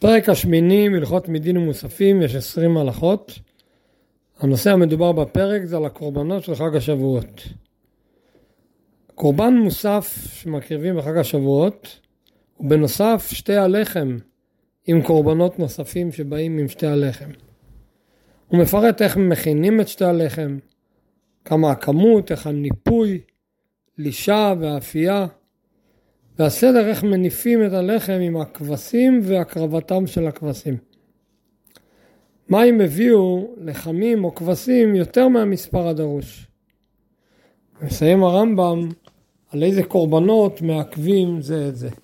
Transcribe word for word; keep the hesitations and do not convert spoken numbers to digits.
פרק השמיני מלכות מדין ומוספים, יש עשרים הלכות. הנושא המדובר בפרק זה על הקורבנות של חג השבועות. קורבן מוסף שמקריבים בחג השבועות, ובנוסף שתי הלחם עם קורבנות נוספים שבאים עם שתי הלחם. הוא מפרט איך מכינים את שתי הלחם, כמה הכמות, איך הניפוי, לישה והאפייה, והסדר איך מניפים את הלחם עם הכבשים והקרבתם של הכבשים. מה אם הביאו לחמים או כבשים יותר מהמספר הדרוש? מסיים הרמב"ם על איזה קורבנות מעכבים זה את זה.